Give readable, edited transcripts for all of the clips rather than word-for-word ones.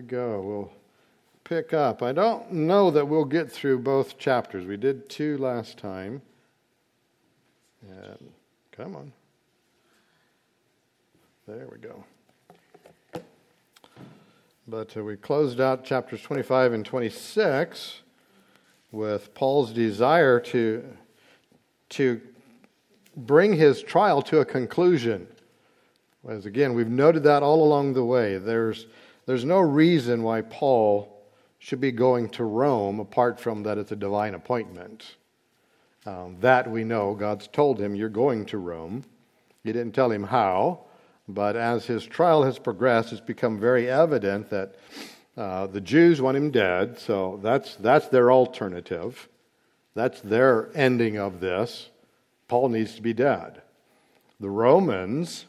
go. We'll pick up. I don't know that we'll get through both chapters. We did 2 last time. And come on. There we go. But we closed out chapters 25 and 26 with Paul's desire to bring his trial to a conclusion. As again, we've noted that all along the way. There's no reason why Paul should be going to Rome apart from that it's a divine appointment. That we know. God's told him, you're going to Rome. He didn't tell him how, but as his trial has progressed, it's become very evident that the Jews want him dead, so that's their alternative. That's their ending of this. Paul needs to be dead. The Romans,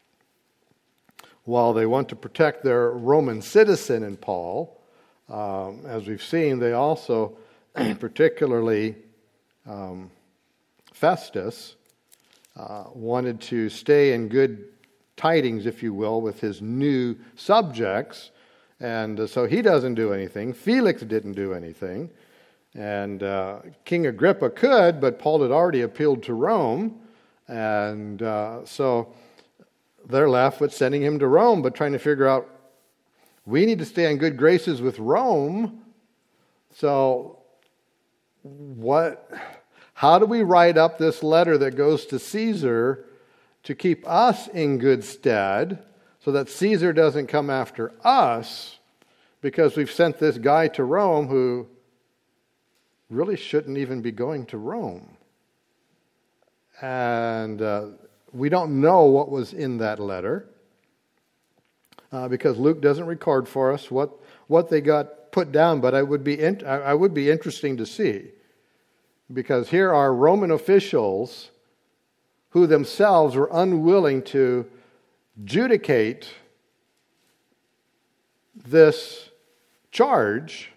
while they want to protect their Roman citizen in Paul, as we've seen, they also, particularly Festus, wanted to stay in good tidings, if you will, with his new subjects. And so he doesn't do anything. Felix didn't do anything. And King Agrippa could, but Paul had already appealed to Rome. And so they're left with sending him to Rome, but trying to figure out, we need to stay in good graces with Rome. So how do we write up this letter that goes to Caesar to keep us in good stead so that Caesar doesn't come after us because we've sent this guy to Rome who really shouldn't even be going to Rome? And we don't know what was in that letter because Luke doesn't record for us what they got put down, but I would be interesting to see, because here are Roman officials who themselves were unwilling to judicate this charge,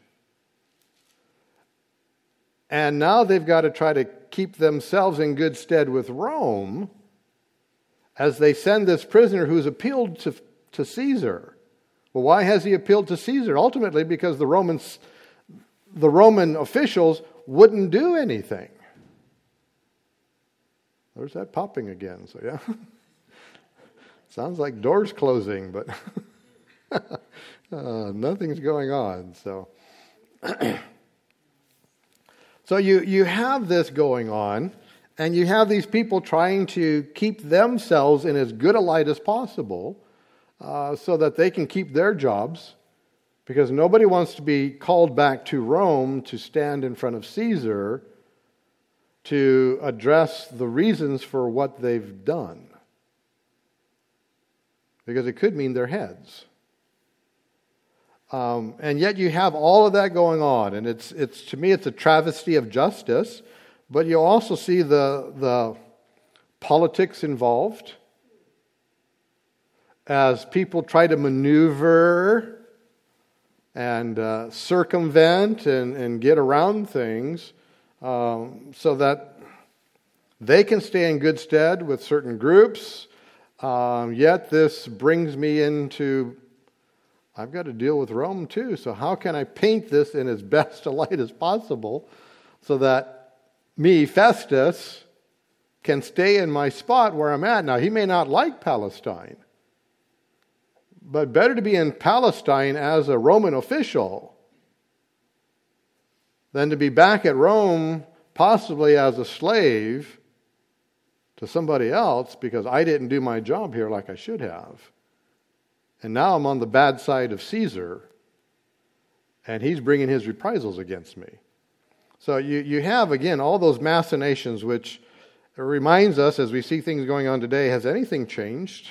and now they've got to try to keep themselves in good stead with Rome as they send this prisoner who's appealed to Caesar. Well, why has he appealed to Caesar? Ultimately, because the Roman officials wouldn't do anything. There's that popping again. So yeah, sounds like doors closing, but nothing's going on. So, so you have this going on, and you have these people trying to keep themselves in as good a light as possible, so that they can keep their jobs, because nobody wants to be called back to Rome to stand in front of Caesar to address the reasons for what they've done, because it could mean their heads. And yet you have all of that going on, and it's to me it's a travesty of justice. But you also see the politics involved as people try to maneuver and circumvent and get around things so that they can stay in good stead with certain groups. Yet this brings me into, I've got to deal with Rome too. So how can I paint this in as best a light as possible so that me, Festus, can stay in my spot where I'm at? Now, he may not like Palestine, but better to be in Palestine as a Roman official than to be back at Rome possibly as a slave to somebody else because I didn't do my job here like I should have. And now I'm on the bad side of Caesar, and he's bringing his reprisals against me. So you have, again, all those machinations, which reminds us, as we see things going on today, has anything changed?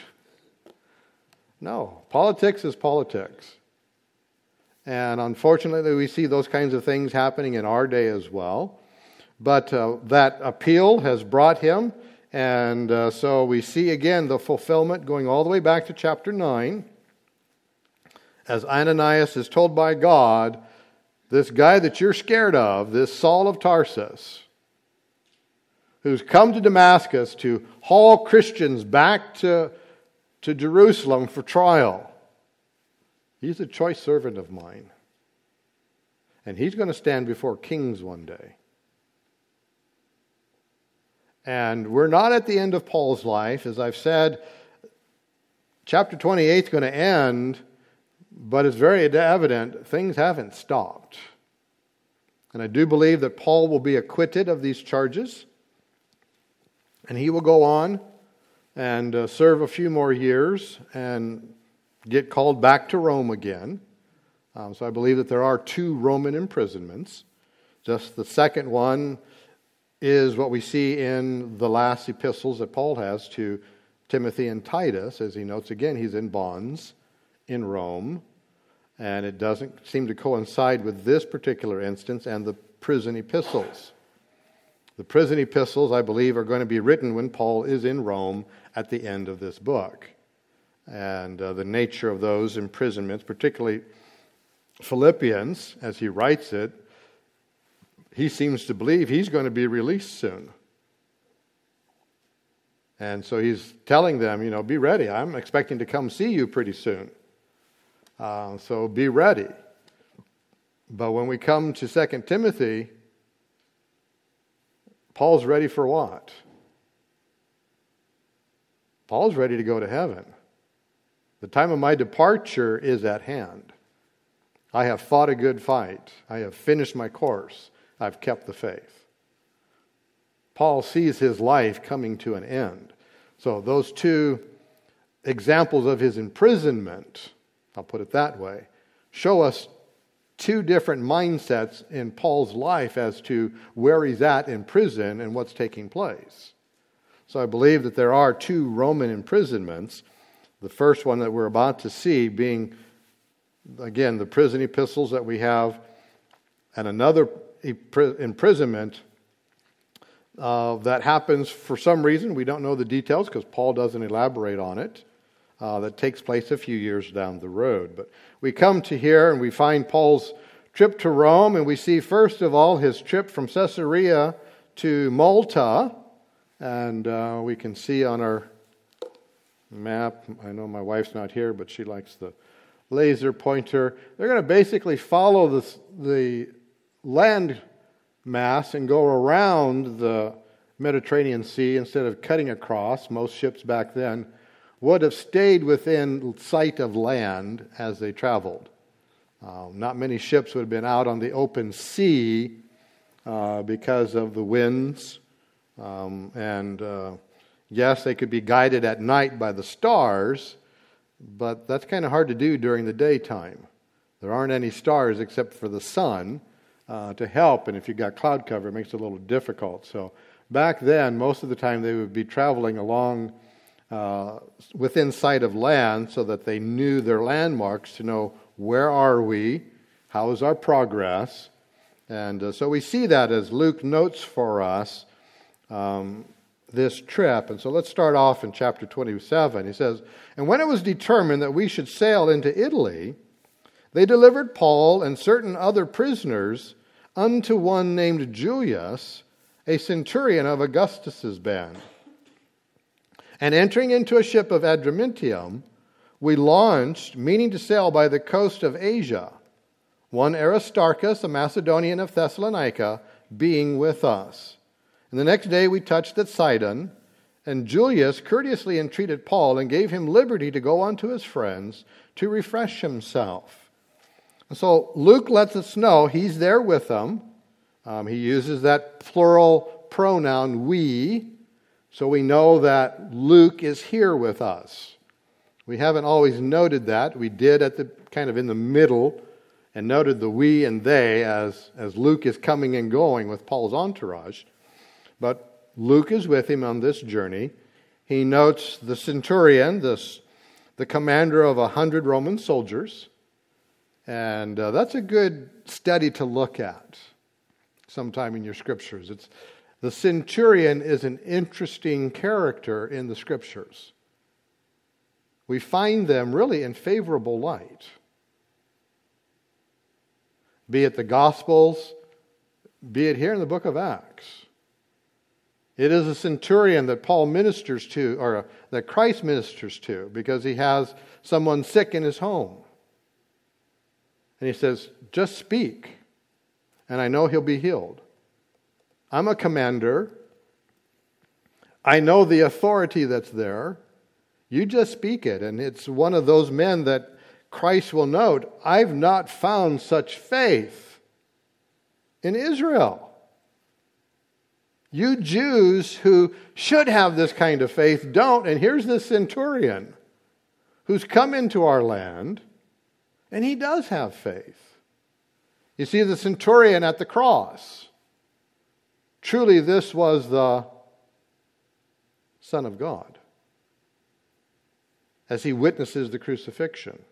No. Politics is politics. And unfortunately, we see those kinds of things happening in our day as well. But that appeal has brought him, and so we see, again, the fulfillment going all the way back to chapter 9. As Ananias is told by God, this guy that you're scared of, this Saul of Tarsus, who's come to Damascus to haul Christians back to Jerusalem for trial, He's a choice servant of mine. And he's going to stand before kings one day. And we're not at the end of Paul's life. As I've said, chapter 28 is going to end, but it's very evident things haven't stopped. And I do believe that Paul will be acquitted of these charges. And he will go on and serve a few more years and get called back to Rome again. So I believe that there are 2 Roman imprisonments. Just the second one is what we see in the last epistles that Paul has to Timothy and Titus. As he notes again, he's in bonds in Rome. And it doesn't seem to coincide with this particular instance and the prison epistles. The prison epistles, I believe, are going to be written when Paul is in Rome at the end of this book. And the nature of those imprisonments, particularly Philippians, as he writes it, he seems to believe he's going to be released soon. And so he's telling them, be ready. I'm expecting to come see you pretty soon. So be ready. But when we come to 2 Timothy, Paul's ready for what? Paul's ready to go to heaven. The time of my departure is at hand. I have fought a good fight. I have finished my course. I've kept the faith. Paul sees his life coming to an end. So those 2 examples of his imprisonment, I'll put it that way, show us 2 different mindsets in Paul's life as to where he's at in prison and what's taking place. So I believe that there are 2 Roman imprisonments. The first one that we're about to see being, again, the prison epistles that we have, and another imprisonment that happens for some reason. We don't know the details because Paul doesn't elaborate on it. That takes place a few years down the road. But we come to here and we find Paul's trip to Rome, and we see first of all his trip from Caesarea to Malta. And we can see on our map, I know my wife's not here, but she likes the laser pointer. They're going to basically follow the land mass and go around the Mediterranean Sea instead of cutting across. Most ships back then would have stayed within sight of land as they traveled. Not many ships would have been out on the open sea because of the winds. Yes, they could be guided at night by the stars, but that's kind of hard to do during the daytime. There aren't any stars except for the sun to help, and if you've got cloud cover, it makes it a little difficult. So back then, most of the time they would be traveling along within sight of land so that they knew their landmarks to know where are we, how is our progress. And so we see that as Luke notes for us this trip. And so let's start off in chapter 27. He says, "And when it was determined that we should sail into Italy, they delivered Paul and certain other prisoners unto one named Julius, a centurion of Augustus's band. And entering into a ship of Adramyttium, we launched, meaning to sail by the coast of Asia, one Aristarchus, a Macedonian of Thessalonica, being with us. And the next day we touched at Sidon, and Julius courteously entreated Paul and gave him liberty to go unto his friends to refresh himself." And so Luke lets us know he's there with them. He uses that plural pronoun, we, so we know that Luke is here with us. We haven't always noted that. We did at the kind of in the middle and noted the we and they as Luke is coming and going with Paul's entourage. But Luke is with him on this journey. He notes the centurion, the commander of 100 Roman soldiers. And that's a good study to look at sometime in your scriptures. The centurion is an interesting character in the scriptures. We find them really in favorable light. Be it the Gospels, be it here in the book of Acts. It is a centurion that Paul ministers to, or that Christ ministers to, because he has someone sick in his home. And he says, just speak, and I know he'll be healed. I'm a commander. I know the authority that's there. You just speak it. And it's one of those men that Christ will note, I've not found such faith in Israel. You Jews who should have this kind of faith don't. And here's this centurion who's come into our land, and he does have faith. You see the centurion at the cross. Truly, this was the Son of God as he witnesses the crucifixion.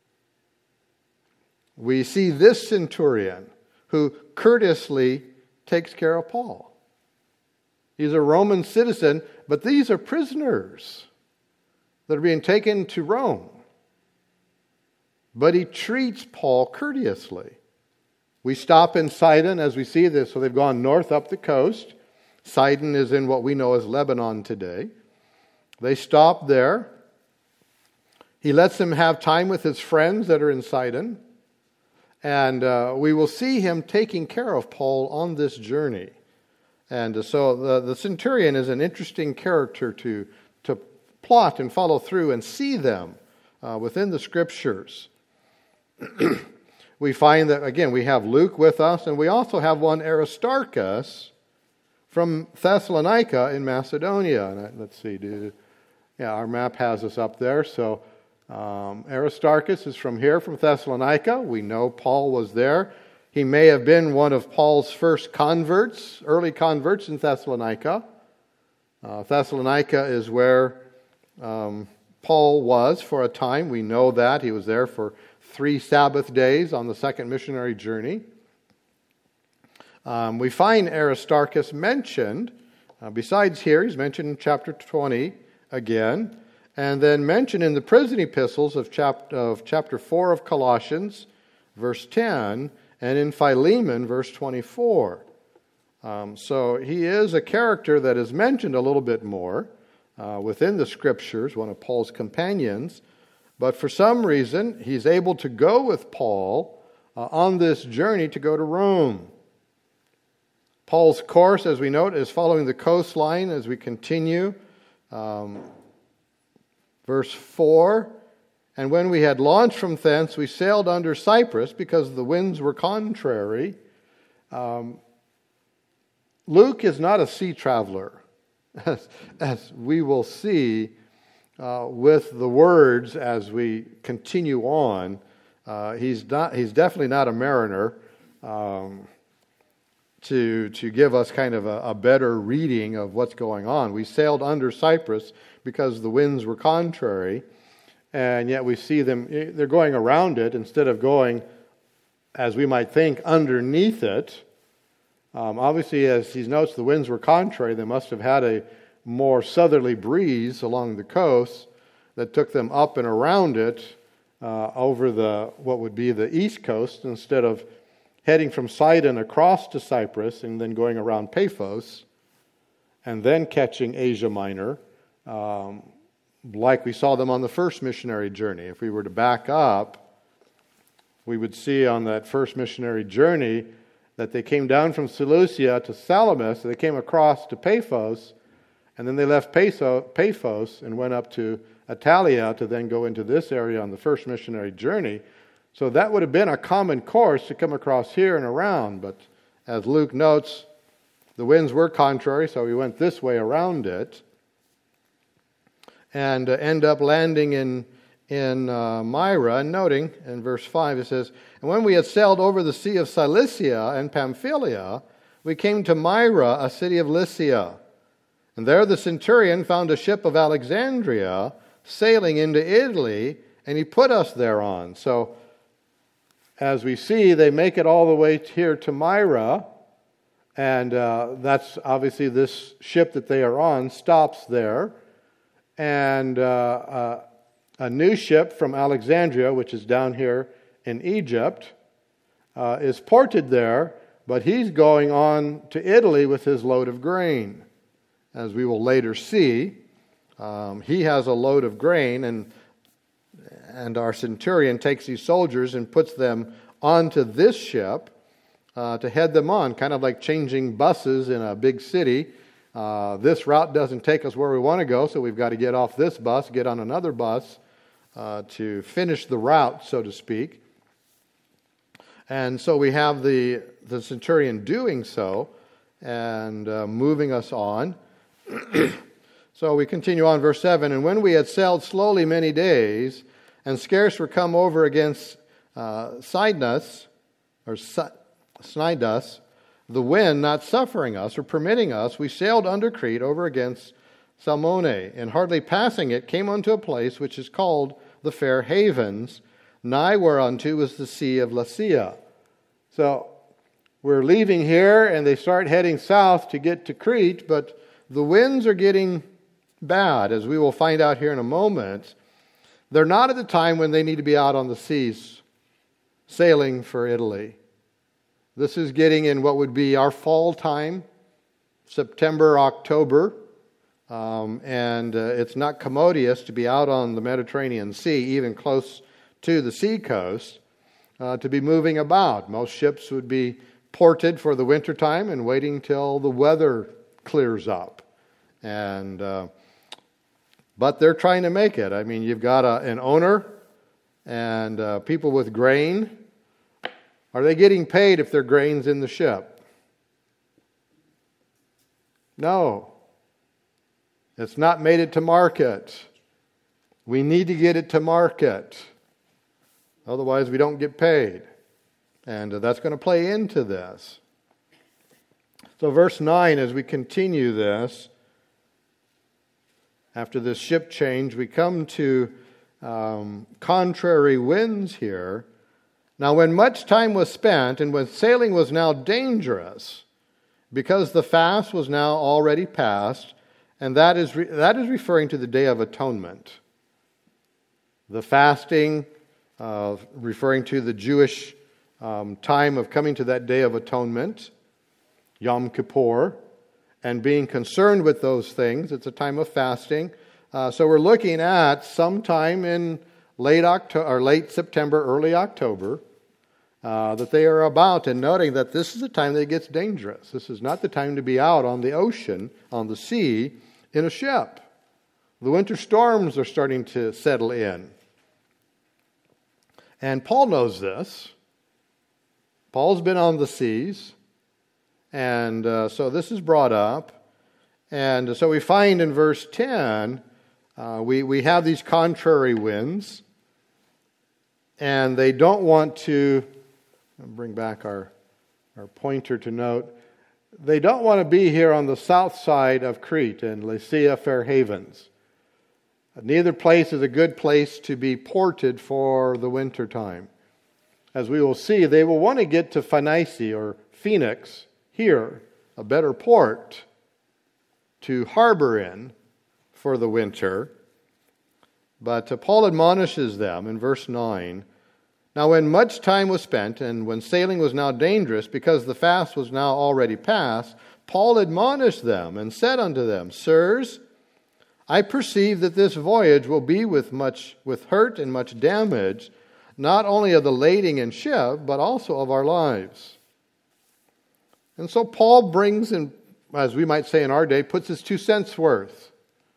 We see this centurion who courteously takes care of Paul. He's a Roman citizen, but these are prisoners that are being taken to Rome. But he treats Paul courteously. We stop in Sidon as we see this. So they've gone north up the coast. Sidon is in what we know as Lebanon today. They stop there. He lets them have time with his friends that are in Sidon. And we will see him taking care of Paul on this journey. And so the centurion is an interesting character to plot and follow through and see them within the Scriptures. We find that, again, we have Luke with us, and we also have one Aristarchus from Thessalonica in Macedonia. And let's see, our map has us up there. So Aristarchus is from here, from Thessalonica. We know Paul was there. He may have been one of Paul's first converts, early converts in Thessalonica. Thessalonica is where Paul was for a time. We know that. He was there for 3 Sabbath days on the second missionary journey. We find Aristarchus mentioned. Besides here, he's mentioned in chapter 20 again. And then mentioned in the prison epistles of chapter 4 of Colossians, verse 10, and in Philemon, verse 24. So he is a character that is mentioned a little bit more within the Scriptures, one of Paul's companions. But for some reason, he's able to go with Paul on this journey to go to Rome. Paul's course, as we note, is following the coastline as we continue. Verse 4, and when we had launched from thence, we sailed under Cyprus because the winds were contrary. Luke is not a sea traveler, as we will see with the words as we continue on. He's definitely not a mariner to give us kind of a better reading of what's going on. We sailed under Cyprus because the winds were contrary, and yet we see them, they're going around it instead of going, as we might think, underneath it. Obviously, as he notes, the winds were contrary. They must have had a more southerly breeze along the coast that took them up and around it over what would be the east coast, instead of heading from Sidon across to Cyprus and then going around Paphos and then catching Asia Minor, like we saw them on the first missionary journey. If we were to back up, we would see on that first missionary journey that they came down from Seleucia to Salamis, they came across to Paphos, and then they left Paphos and went up to Attalia to then go into this area on the first missionary journey. So that would have been a common course to come across here and around, but as Luke notes, the winds were contrary, so we went this way around it, and end up landing in Myra, and noting in verse 5 it says, and when we had sailed over the sea of Cilicia and Pamphylia, we came to Myra, a city of Lycia. And there the centurion found a ship of Alexandria sailing into Italy, and he put us thereon. So, as we see, they make it all the way here to Myra, and that's obviously this ship that they are on stops there. And a new ship from Alexandria, which is down here in Egypt, is ported there, but he's going on to Italy with his load of grain. As we will later see, he has a load of grain, and and our centurion takes these soldiers and puts them onto this ship to head them on, kind of like changing buses in a big city. This route doesn't take us where we want to go, so we've got to get off this bus, get on another bus to finish the route, so to speak. And so we have the centurion doing so and moving us on. So we continue on, verse 7. And when we had sailed slowly many days, and scarce were come over against Cnidus, the wind not suffering us or permitting us, we sailed under Crete over against Salmone, and hardly passing it, came unto a place which is called the Fair Havens, nigh whereunto was the sea of Lasea. So we're leaving here, and they start heading south to get to Crete, but the winds are getting bad, as we will find out here in a moment. They're not at the time when they need to be out on the seas sailing for Italy. This is getting in what would be our fall time, September, October, and it's not commodious to be out on the Mediterranean Sea, even close to the seacoast, to be moving about. Most ships would be ported for the wintertime and waiting till the weather clears up. But they're trying to make it. I mean, you've got an owner and people with grain. Are they getting paid if their grain's in the ship? No. It's not made it to market. We need to get it to market. Otherwise, we don't get paid. And that's going to play into this. So verse 9, as we continue this, after this ship change, we come to contrary winds here. Now, when much time was spent, and when sailing was now dangerous, because the fast was now already past, and that is referring to the Day of Atonement. The fasting, referring to the Jewish time of coming to that Day of Atonement, Yom Kippur, and being concerned with those things. It's a time of fasting. So we're looking at sometime in late September, early October, that they are about, and noting that this is the time that it gets dangerous. This is not the time to be out on the ocean, on the sea, in a ship. The winter storms are starting to settle in. And Paul knows this. Paul's been on the seas, and so this is brought up. And so we find in verse 10, we have these contrary winds, and they don't want to, I'll bring back our pointer to note, they don't want to be here on the south side of Crete in Lasea Fair Havens. Neither place is a good place to be ported for the winter time. As we will see, they will want to get to Phoenice or Phoenix here, a better port to harbor in for the winter. But Paul admonishes them in verse 9, Now when much time was spent, and when sailing was now dangerous, because the fast was now already past, Paul admonished them, and said unto them, Sirs, I perceive that this voyage will be with hurt and much damage, not only of the lading and ship, but also of our lives. And so Paul brings in, as we might say in our day, puts his 2 cents worth.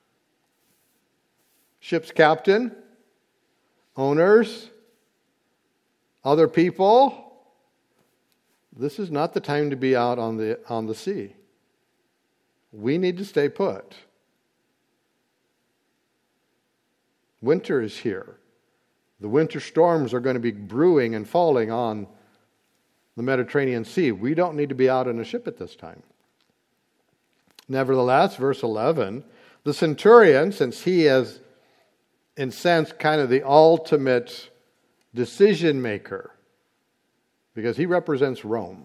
Ship's captain, owners, other people, this is not the time to be out on the sea. We need to stay put. Winter is here. The winter storms are going to be brewing and falling on the Mediterranean Sea. We don't need to be out in a ship at this time. Nevertheless, verse 11, the centurion, since he is, in sense, kind of the ultimate decision maker, because he represents Rome.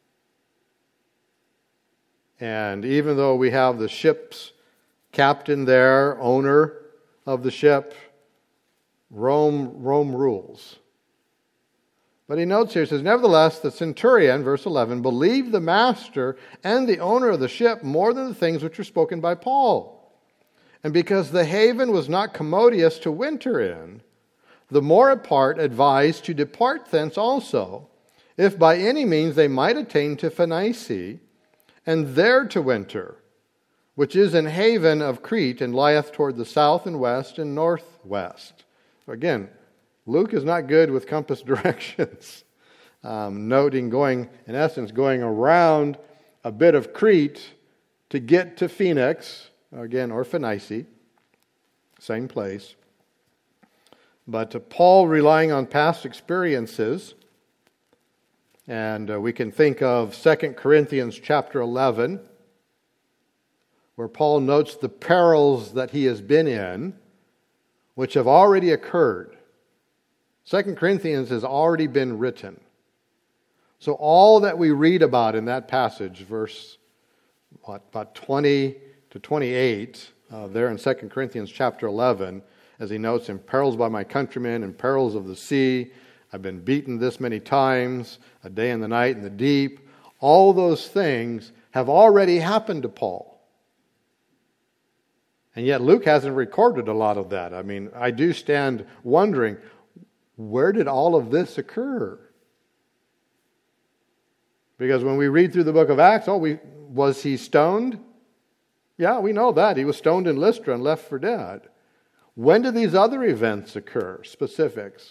And even though we have the ship's captain there, owner of the ship, Rome rules. But he notes here, he says, Nevertheless, the centurion, verse 11, believed the master and the owner of the ship more than the things which were spoken by Paul. And because the haven was not commodious to winter in, the more apart advised to depart thence also, if by any means they might attain to Phoenice, and there to winter, which is an haven of Crete, and lieth toward the south and west and northwest. Again, Luke is not good with compass directions. Noting going around a bit of Crete to get to Phoenix, again, or Phoenice, same place. But Paul relying on past experiences, and we can think of 2 Corinthians chapter 11, where Paul notes the perils that he has been in, which have already occurred. 2 Corinthians has already been written. So all that we read about in that passage, verse about 20 to 28, there in 2 Corinthians chapter 11, as he notes, in perils by my countrymen, in perils of the sea, I've been beaten this many times, a day and the night in the deep. All those things have already happened to Paul. And yet Luke hasn't recorded a lot of that. I mean, I do stand wondering, where did all of this occur? Because when we read through the book of Acts, was he stoned? Yeah, we know that. He was stoned in Lystra and left for dead. When did these other events occur? Specifics.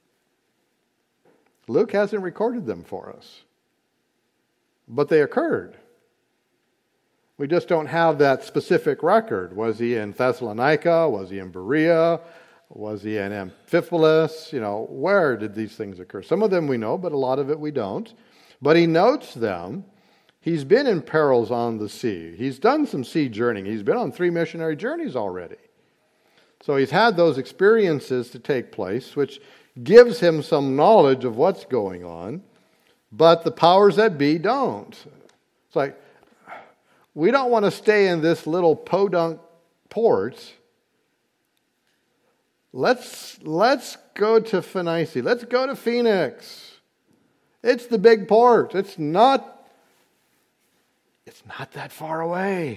Luke hasn't recorded them for us. But they occurred. We just don't have that specific record. Was he in Thessalonica? Was he in Berea? Was he in Amphipolis? Where did these things occur? Some of them we know, but a lot of it we don't. But he notes them. He's been in perils on the sea. He's done some sea journeying. He's been on 3 missionary journeys already. So he's had those experiences to take place, which gives him some knowledge of what's going on. But the powers that be don't. It's like, we don't want to stay in this little podunk port. Let's go to Phoenice. Let's go to Phoenix. It's the big port. It's not that far away.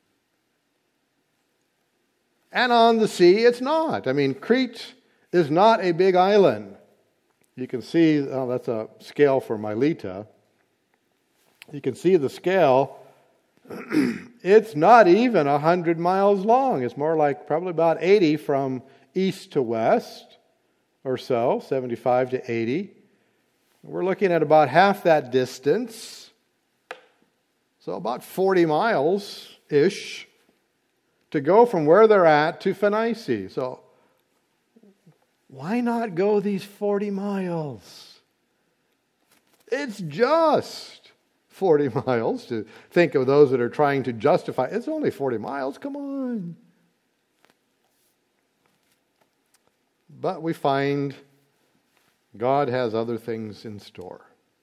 And on the sea, it's not. I mean, Crete is not a big island. You can see, that's a scale for Miletus. You can see the scale. It's not even 100 miles long. It's more like probably about 80 from east to west or so, 75 to 80. We're looking at about half that distance. So about 40 miles-ish to go from where they're at to Phoenice. So why not go these 40 miles? It's just 40 miles. To think of those that are trying to justify, it's only 40 miles, come on. But we find God has other things in store.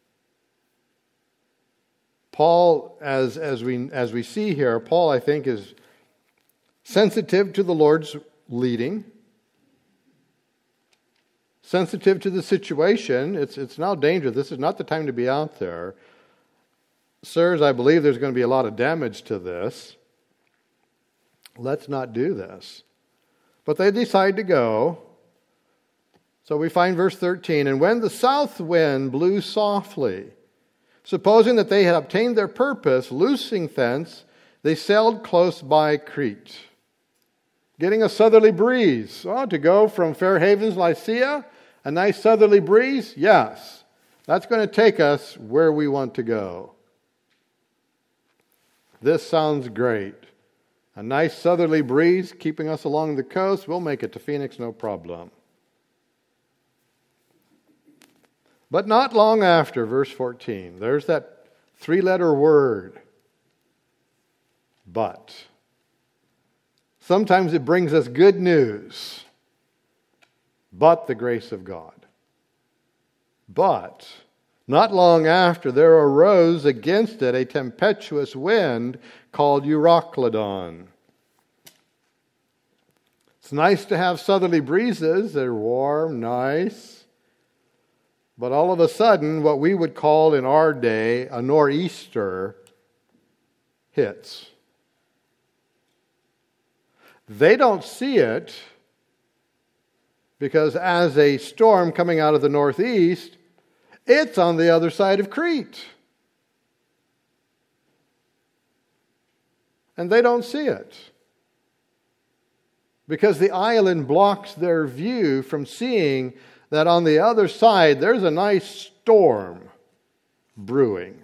Paul, as we see here, Paul, I think, is sensitive to the Lord's leading, sensitive to the situation. It's now dangerous. This is not the time to be out there. Sirs, I believe there's going to be a lot of damage to this. Let's not do this. But they decide to go. So we find verse 13, and when the south wind blew softly, supposing that they had obtained their purpose, loosing thence, they sailed close by Crete, getting a southerly breeze. To go from Fair Havens, Lycia, a nice southerly breeze? Yes. That's going to take us where we want to go. This sounds great. A nice southerly breeze keeping us along the coast. We'll make it to Phoenix, no problem. But not long after, verse 14, there's that 3-letter word, but. Sometimes it brings us good news, but the grace of God. But not long after, there arose against it a tempestuous wind called Euroclydon. It's nice to have southerly breezes. They're warm, nice. But all of a sudden, what we would call in our day a nor'easter hits. They don't see it, because as a storm coming out of the northeast, it's on the other side of Crete. And they don't see it, because the island blocks their view from seeing that on the other side there's a nice storm brewing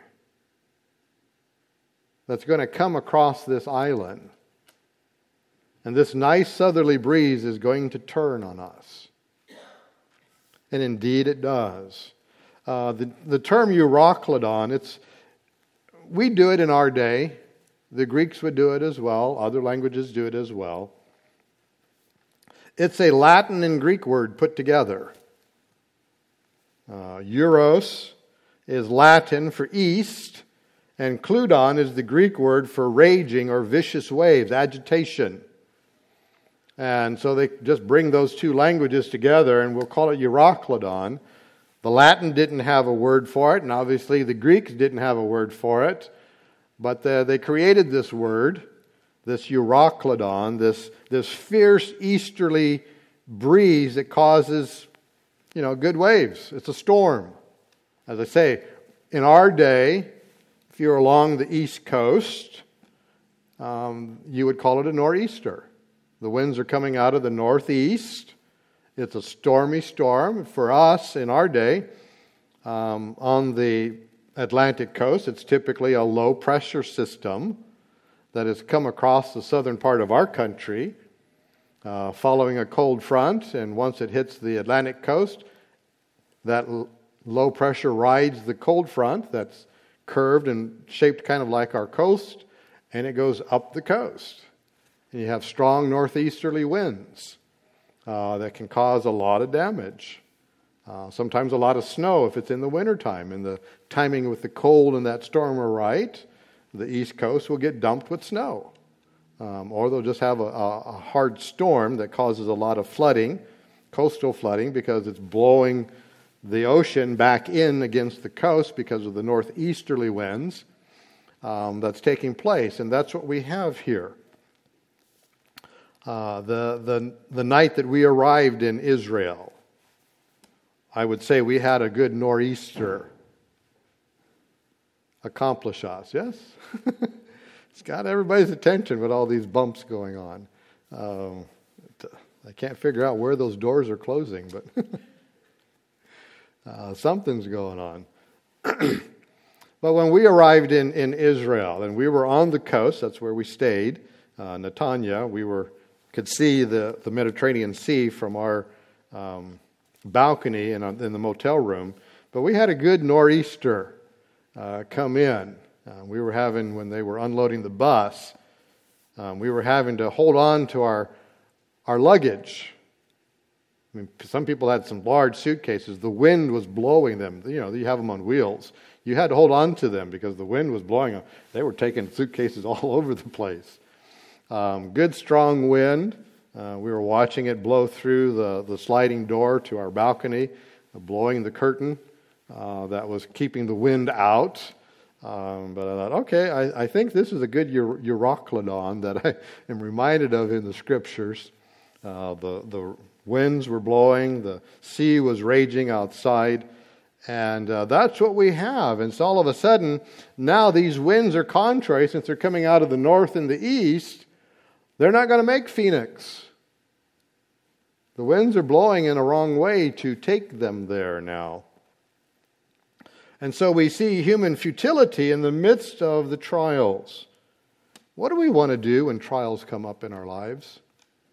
that's going to come across this island. And this nice southerly breeze is going to turn on us. And indeed it does. The term Euroclydon, we do it in our day. The Greeks would do it as well. Other languages do it as well. It's a Latin and Greek word put together. Euros is Latin for east, and kludon is the Greek word for raging or vicious waves, agitation. And so they just bring those two languages together, and we'll call it Euroclydon. The Latin didn't have a word for it, and obviously the Greeks didn't have a word for it. But they created this word, this Euroclydon, this fierce easterly breeze that causes, good waves. It's a storm. As I say, in our day, if you're along the east coast, you would call it a nor'easter. The winds are coming out of the northeast. It's a stormy storm. For us, in our day, on the Atlantic coast, it's typically a low-pressure system that has come across the southern part of our country, following a cold front, and once it hits the Atlantic coast, that low pressure rides the cold front that's curved and shaped kind of like our coast, and it goes up the coast. And you have strong northeasterly winds that can cause a lot of damage. Sometimes a lot of snow if it's in the wintertime, and the timing with the cold and that storm are right, the east coast will get dumped with snow. Or they'll just have a hard storm that causes a lot of flooding, coastal flooding, because it's blowing the ocean back in against the coast because of the northeasterly winds that's taking place. And that's what we have here. The night that we arrived in Israel, I would say we had a good nor'easter accomplish us, yes? It's got everybody's attention with all these bumps going on. I can't figure out where those doors are closing, but something's going on. But when we arrived in Israel, and we were on the coast, that's where we stayed, Netanya, we could see the Mediterranean Sea from our balcony in the motel room. But we had a good nor'easter come in. We were having, when they were unloading the bus, we were having to hold on to our luggage. I mean, some people had some large suitcases. The wind was blowing them. You have them on wheels. You had to hold on to them because the wind was blowing them. They were taking suitcases all over the place. Good strong wind. We were watching it blow through the sliding door to our balcony, blowing the curtain that was keeping the wind out. But I thought, okay, I think this is a good Euroclydon that I am reminded of in the Scriptures. The winds were blowing, the sea was raging outside, and that's what we have. And so all of a sudden, now these winds are contrary, since they're coming out of the north and the east. They're not going to make Phoenix. The winds are blowing in a wrong way to take them there now. And so we see human futility in the midst of the trials. What do we want to do when trials come up in our lives?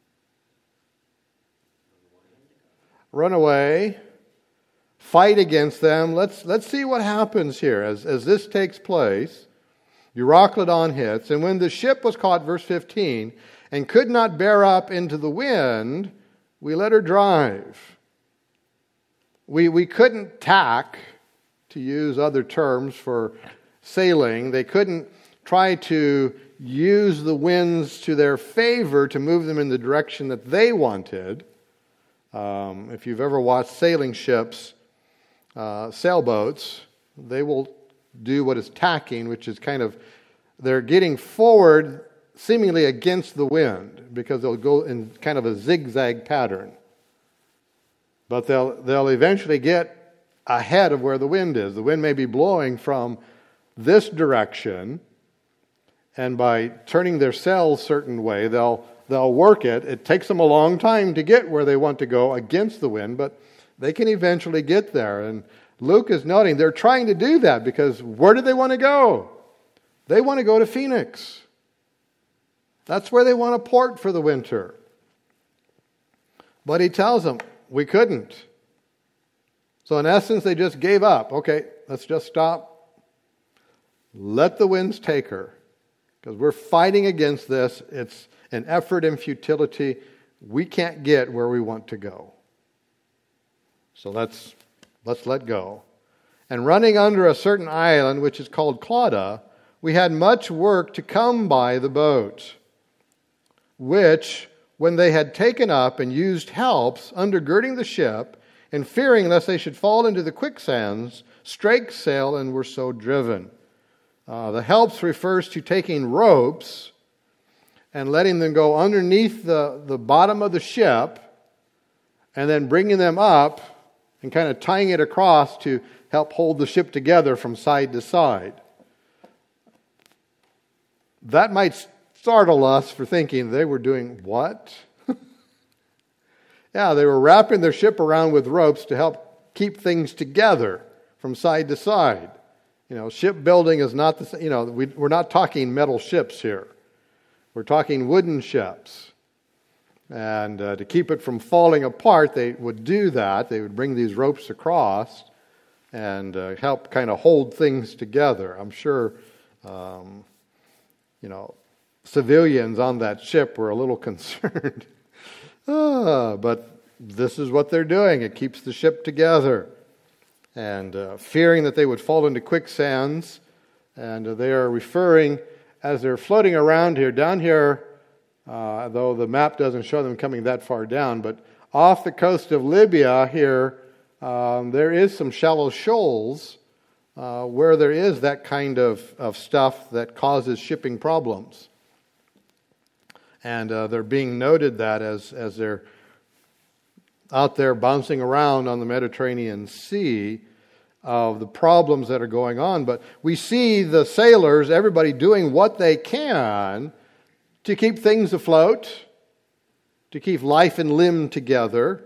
Run away. Fight against them. Let's see what happens here as this takes place. Euroclydon hits, and when the ship was caught, verse 15, and could not bear up into the wind, we let her drive. We couldn't tack, to use other terms for sailing. They couldn't try to use the winds to their favor to move them in the direction that they wanted. If you've ever watched sailing ships, sailboats, they will do what is tacking, which is they're getting forward seemingly against the wind, because they'll go in kind of a zigzag pattern. But they'll eventually get ahead of where the wind is. The wind may be blowing from this direction, and by turning their sails a certain way, they'll work it. It takes them a long time to get where they want to go against the wind, but they can eventually get there. And Luke is noting they're trying to do that because where do they want to go? They want to go to Phoenix. That's where they want to port for the winter. But he tells them, we couldn't. So in essence, they just gave up. Okay, let's just stop. Let the winds take her. Because we're fighting against this. It's an effort in futility. We can't get where we want to go. So let's let go. And running under a certain island, which is called Clauda, we had much work to come by the boat, which, when they had taken up and used helps, undergirding the ship, and fearing lest they should fall into the quicksands, strake sail and were so driven. The helps refers to taking ropes and letting them go underneath the bottom of the ship and then bringing them up and kind of tying it across to help hold the ship together from side to side. That might startle us for thinking they were doing what? Yeah, they were wrapping their ship around with ropes to help keep things together from side to side. Shipbuilding is not the we're not talking metal ships here. We're talking wooden ships. And to keep it from falling apart, they would do that. They would bring these ropes across and help kind of hold things together. I'm sure, civilians on that ship were a little concerned. But this is what they're doing. It keeps the ship together. And fearing that they would fall into quicksands. And they are referring, as they're floating around here, down here, though the map doesn't show them coming that far down, but off the coast of Libya here, there is some shallow shoals where there is that kind of stuff that causes shipping problems. And they're being noted that as they're out there bouncing around on the Mediterranean Sea of the problems that are going on. But we see the sailors, everybody doing what they can to keep things afloat, to keep life and limb together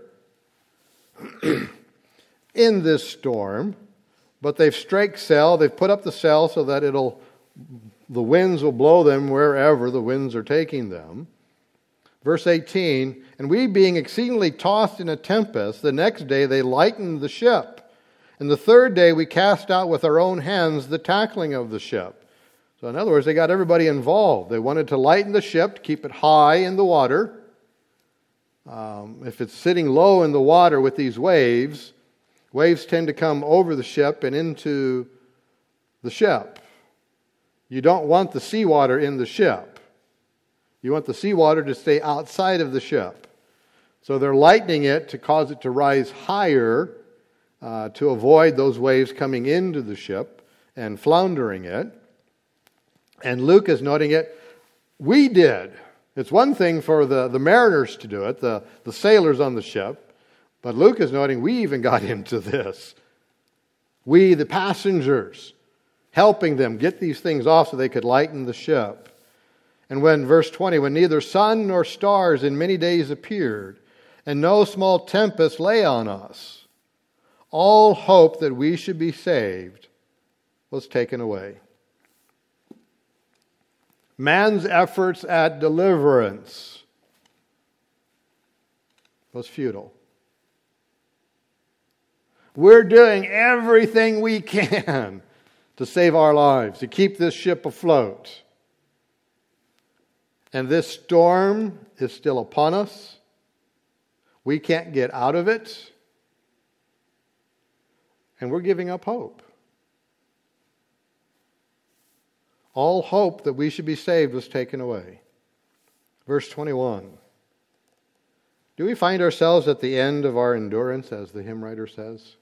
in this storm. But they've straked sail, they've put up the sail so that the winds will blow them wherever the winds are taking them. Verse 18, and we being exceedingly tossed in a tempest, the next day they lightened the ship. And the third day we cast out with our own hands the tackling of the ship. So in other words, they got everybody involved. They wanted to lighten the ship, to keep it high in the water. If it's sitting low in the water with these waves tend to come over the ship and into the ship. You don't want the seawater in the ship. You want the seawater to stay outside of the ship. So they're lightening it to cause it to rise higher to avoid those waves coming into the ship and floundering it. And Luke is noting it. We did. It's one thing for the mariners to do it, the sailors on the ship. But Luke is noting we even got into this. We, the passengers, helping them get these things off so they could lighten the ship. And when, verse 20, when neither sun nor stars in many days appeared, and no small tempest lay on us, all hope that we should be saved was taken away. Man's efforts at deliverance was futile. We're doing everything we can to save our lives, to keep this ship afloat. And this storm is still upon us. We can't get out of it. And we're giving up hope. All hope that we should be saved was taken away. Verse 21. Do we find ourselves at the end of our endurance, as the hymn writer says?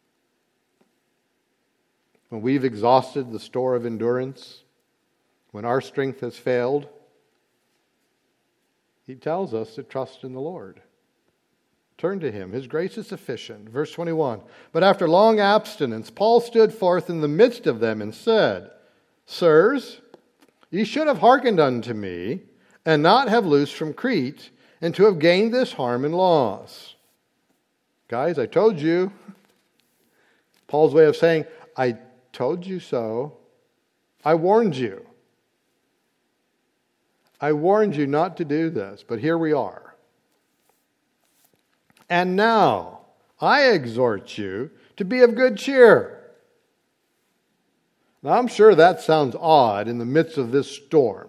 When we've exhausted the store of endurance, when our strength has failed, he tells us to trust in the Lord. Turn to him. His grace is sufficient. Verse 21. But after long abstinence, Paul stood forth in the midst of them and said, Sirs, ye should have hearkened unto me, and not have loosed from Crete, and to have gained this harm and loss. Guys, I told you. Paul's way of saying, I told you so. I warned you. I warned you not to do this, but here we are. And now I exhort you to be of good cheer. Now I'm sure that sounds odd in the midst of this storm.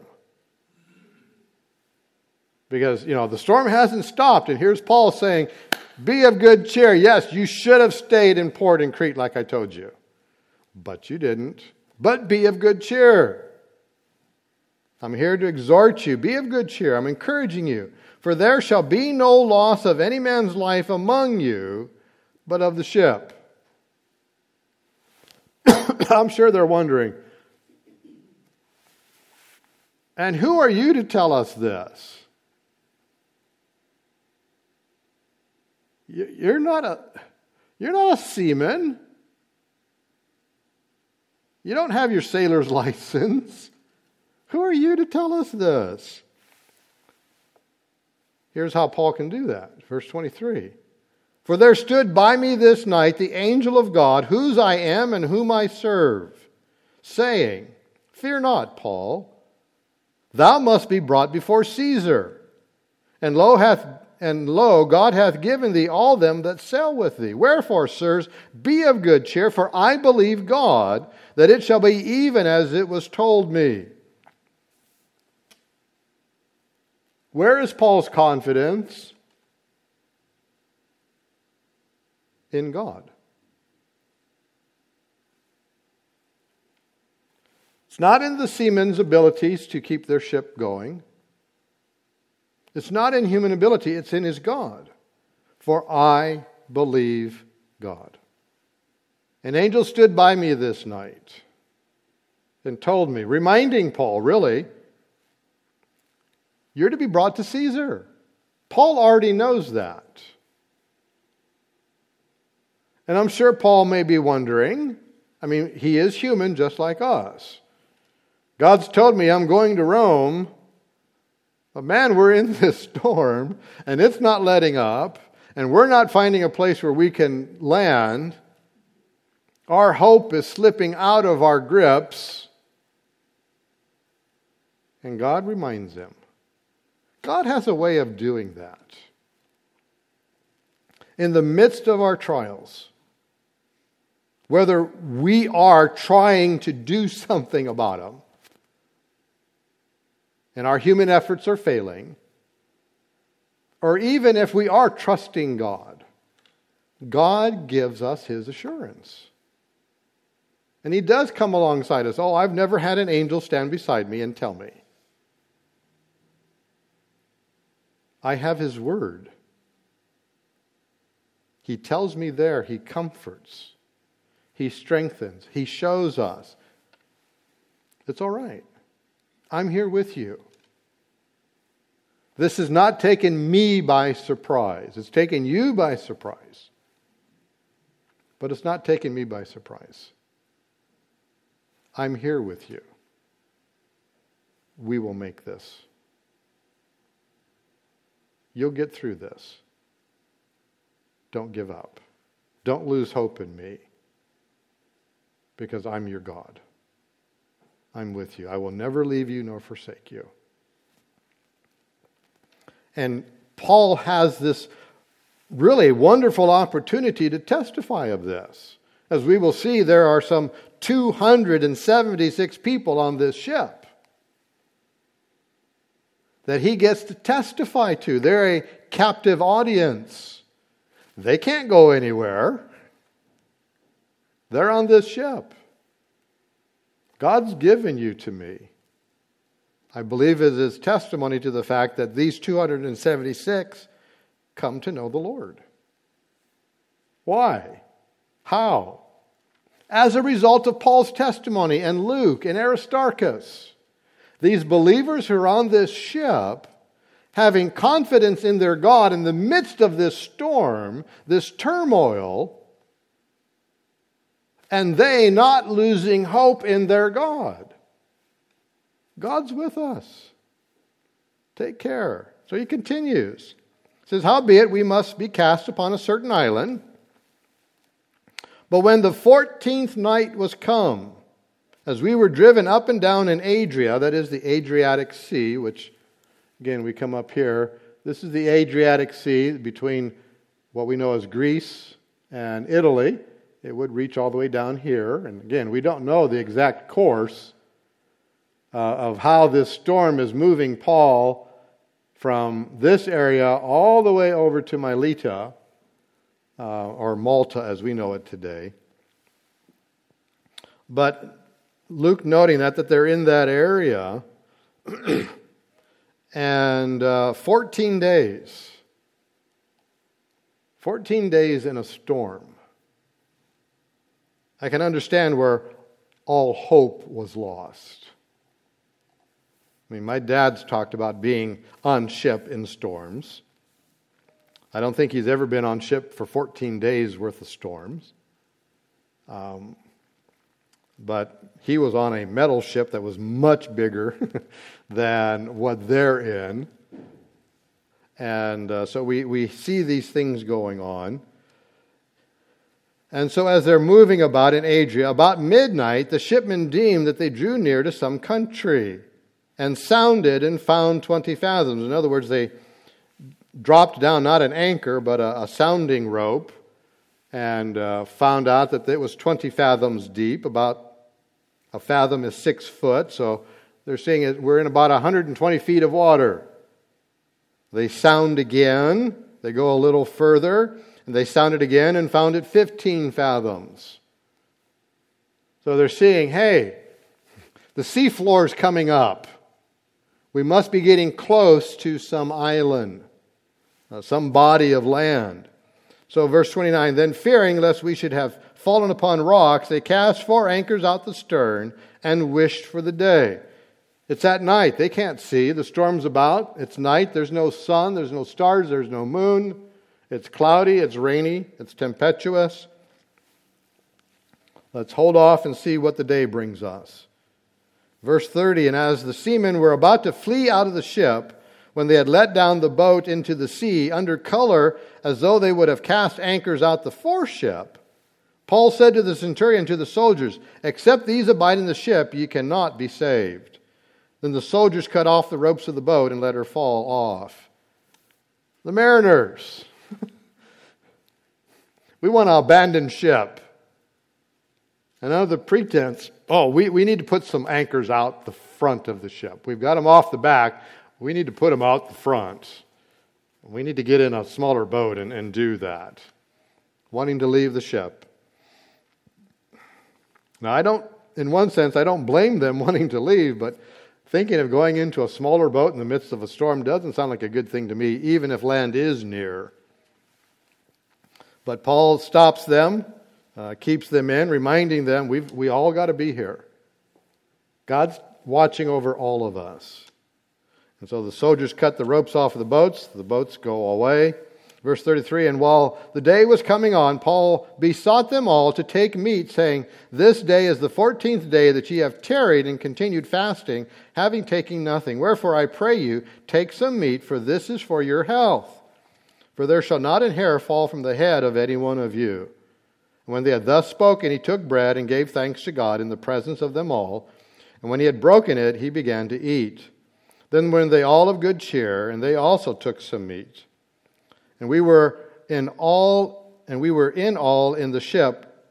Because, the storm hasn't stopped, and here's Paul saying, be of good cheer. Yes, you should have stayed in port in Crete like I told you. But you didn't. But be of good cheer. I'm here to exhort you. Be of good cheer. I'm encouraging you. For there shall be no loss of any man's life among you, but of the ship. I'm sure they're wondering, and who are you to tell us this? You're not a seaman. You don't have your sailor's license. Who are you to tell us this? Here's how Paul can do that. Verse 23. For there stood by me this night the angel of God, whose I am and whom I serve, saying, Fear not, Paul, thou must be brought before Caesar. And lo, God hath given thee all them that sail with thee. Wherefore, sirs, be of good cheer, for I believe God, that it shall be even as it was told me. Where is Paul's confidence? In God. It's not in the seaman's abilities to keep their ship going. It's not in human ability, it's in his God. For I believe God. An angel stood by me this night and told me, reminding Paul, really, you're to be brought to Caesar. Paul already knows that. And I'm sure Paul may be wondering, he is human just like us. God's told me I'm going to Rome, but man, we're in this storm, and it's not letting up, and we're not finding a place where we can land. Our hope is slipping out of our grips. And God reminds him. God has a way of doing that. In the midst of our trials, whether we are trying to do something about them, and our human efforts are failing, or even if we are trusting God, God gives us His assurance. And He does come alongside us. Oh, I've never had an angel stand beside me and tell me. I have His word. He tells me there, He comforts, He strengthens, He shows us. It's all right. I'm here with you. This has not taken me by surprise. It's taken you by surprise. But it's not taken me by surprise. I'm here with you. We will make this. You'll get through this. Don't give up. Don't lose hope in me. Because I'm your God. I'm with you. I will never leave you nor forsake you. And Paul has this really wonderful opportunity to testify of this. As we will see, there are some 276 people on this ship that he gets to testify to. They're a captive audience. They can't go anywhere. They're on this ship. God's given you to me. I believe it is testimony to the fact that these 276 come to know the Lord. Why? How? As a result of Paul's testimony and Luke and Aristarchus. These believers who are on this ship having confidence in their God in the midst of this storm, this turmoil, and they not losing hope in their God. God's with us. Take care. So he continues. He says, howbeit we must be cast upon a certain island. But when the 14th night was come, as we were driven up and down in Adria, that is the Adriatic Sea, which, again, we come up here. This is the Adriatic Sea between what we know as Greece and Italy. It would reach all the way down here. And again, we don't know the exact course of how this storm is moving Paul from this area all the way over to Melita, or Malta as we know it today. But Luke noting that they're in that area, and 14 days. 14 days in a storm. I can understand where all hope was lost. I mean, my dad's talked about being on ship in storms. I don't think he's ever been on ship for 14 days worth of storms. But he was on a metal ship that was much bigger than what they're in. And so we see these things going on. And so as they're moving about in Adria, about midnight, the shipmen deemed that they drew near to some country, and sounded and found 20 fathoms. In other words, they dropped down not an anchor, but a sounding rope, and found out that it was 20 fathoms deep. About a fathom is 6 foot, so they're saying we're in about 120 feet of water. They sound again. They go a little further, and they sounded again and found it 15 fathoms. So they're seeing, hey, the seafloor is coming up. We must be getting close to some island, some body of land. So verse 29, then fearing lest we should have fallen upon rocks, they cast 4 anchors out the stern and wished for the day. It's at night. They can't see. The storm's about. It's night. There's no sun. There's no stars. There's no moon. It's cloudy. It's rainy. It's tempestuous. Let's hold off and see what the day brings us. Verse 30, and as the seamen were about to flee out of the ship, when they had let down the boat into the sea, under color as though they would have cast anchors out the foreship, Paul said to the centurion, to the soldiers, except these abide in the ship, ye cannot be saved. Then the soldiers cut off the ropes of the boat and let her fall off. The mariners, we want to abandon ship. And under the pretense, we need to put some anchors out the front of the ship. We've got them off the back. We need to put them out the front. We need to get in a smaller boat and do that. Wanting to leave the ship. Now, in one sense, I don't blame them wanting to leave, but thinking of going into a smaller boat in the midst of a storm doesn't sound like a good thing to me, even if land is near. But Paul stops them, keeps them in, reminding them we all got to be here. God's watching over all of us. And so the soldiers cut the ropes off of the boats go away. Verse 33, and while the day was coming on, Paul besought them all to take meat, saying, this day is the 14th day that ye have tarried and continued fasting, having taken nothing. Wherefore I pray you, take some meat, for this is for your health. For there shall not an hair fall from the head of any one of you. And when they had thus spoken, he took bread and gave thanks to God in the presence of them all. And when he had broken it, he began to eat. Then were they all of good cheer, and they also took some meat. And we were in all in the ship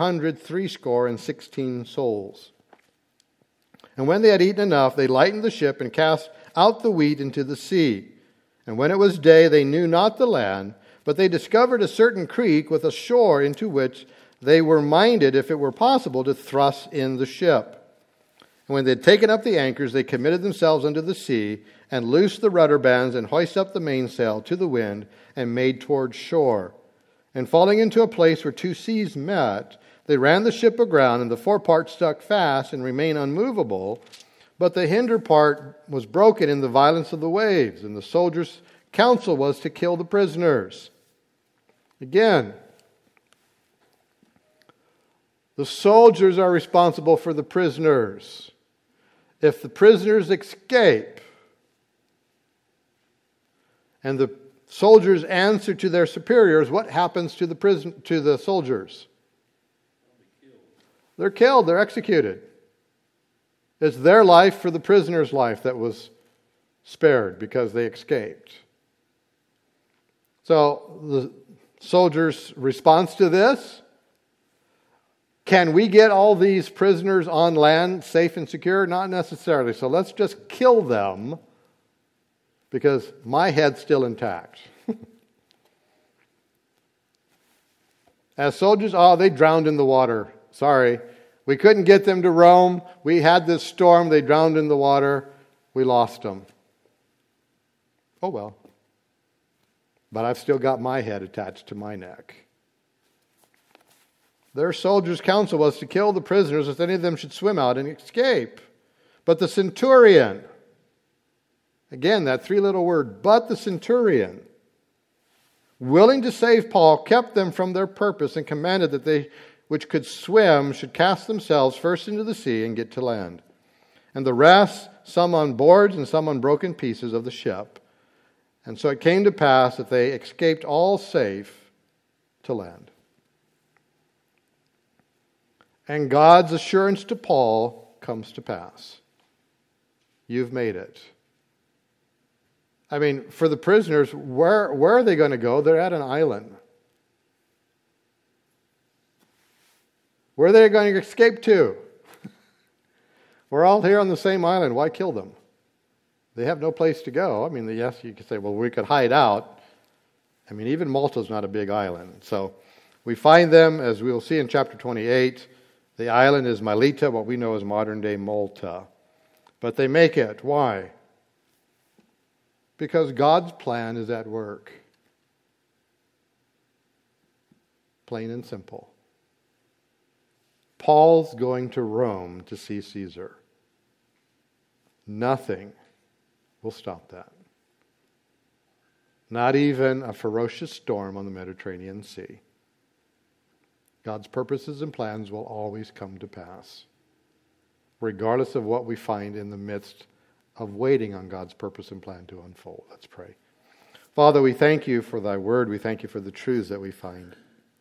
260 souls. And when they had eaten enough, they lightened the ship and cast out the wheat into the sea. And when it was day, they knew not the land, but they discovered a certain creek with a shore into which they were minded, if it were possible, to thrust in the ship. And when they had taken up the anchors, they committed themselves unto the sea, and loosed the rudder bands, and hoisted up the mainsail to the wind, and made toward shore. And falling into a place where 2 seas met, they ran the ship aground, and the forepart stuck fast, and remained unmovable, But the hinder part was broken in the violence of the waves, and the soldiers' counsel was to kill the prisoners. Again, the soldiers are responsible for the prisoners. If the prisoners escape and the soldiers answer to their superiors, what happens to the soldiers? They're killed, they're executed. It's their life for the prisoner's life that was spared because they escaped. So the soldiers' response to this: can we get all these prisoners on land safe and secure? Not necessarily. So let's just kill them because my head's still intact. As soldiers, they drowned in the water. Sorry. We couldn't get them to Rome. We had this storm. They drowned in the water. We lost them. Oh well. But I've still got my head attached to my neck. Their soldiers' counsel was to kill the prisoners if any of them should swim out and escape. But the centurion, again, that three little word, but the centurion, willing to save Paul, kept them from their purpose and commanded that they which could swim should cast themselves first into the sea and get to land. And the rest, some on boards and some on broken pieces of the ship. And so it came to pass that they escaped all safe to land. And God's assurance to Paul comes to pass. You've made it. I mean, for the prisoners, where are they going to go? They're at an island. Where are they going to escape to? We're all here on the same island. Why kill them? They have no place to go. I mean, yes, you could say, well, we could hide out. I mean, even Malta's not a big island. So we find them, as we will see in chapter 28, the island is Melita, what we know as modern-day Malta. But they make it. Why? Because God's plan is at work. Plain and simple. Paul's going to Rome to see Caesar. Nothing will stop that. Not even a ferocious storm on the Mediterranean Sea. God's purposes and plans will always come to pass, regardless of what we find in the midst of waiting on God's purpose and plan to unfold. Let's pray. Father, we thank you for thy word. We thank you for the truths that we find.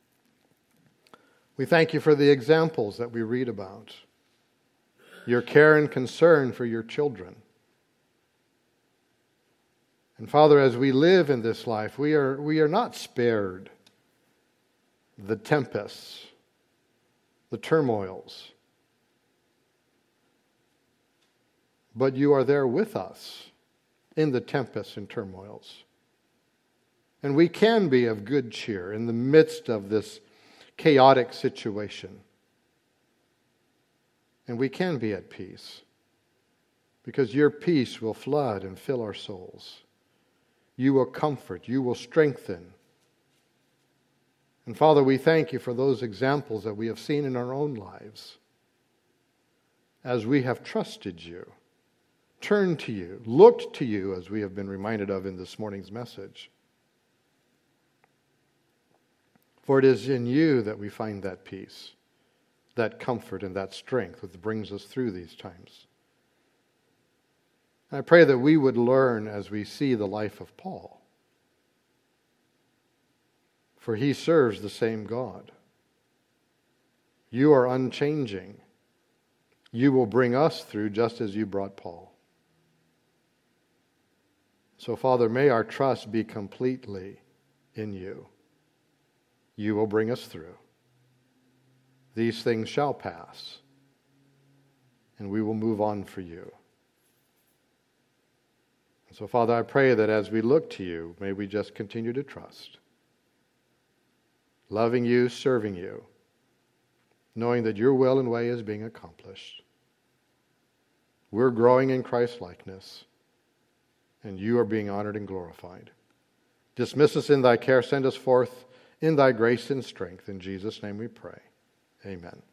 We thank you for the examples that we read about, your care and concern for your children. And Father, as we live in this life, we are not spared the tempests, the turmoils, but you are there with us in the tempests and turmoils. And we can be of good cheer in the midst of this chaotic situation. And we can be at peace because your peace will flood and fill our souls. You will comfort, you will strengthen. And Father, we thank you for those examples that we have seen in our own lives as we have trusted you, turned to you, looked to you, as we have been reminded of in this morning's message. For it is in you that we find that peace, that comfort, and that strength that brings us through these times. And I pray that we would learn as we see the life of Paul. For he serves the same God. You are unchanging. You will bring us through just as you brought Paul. So, Father, may our trust be completely in you. You will bring us through. These things shall pass, and we will move on for you. And so, Father, I pray that as we look to you, may we just continue to trust, loving you, serving you, knowing that your will and way is being accomplished. We're growing in Christ-likeness, and you are being honored and glorified. Dismiss us in thy care. Send us forth in thy grace and strength. In Jesus' name we pray. Amen.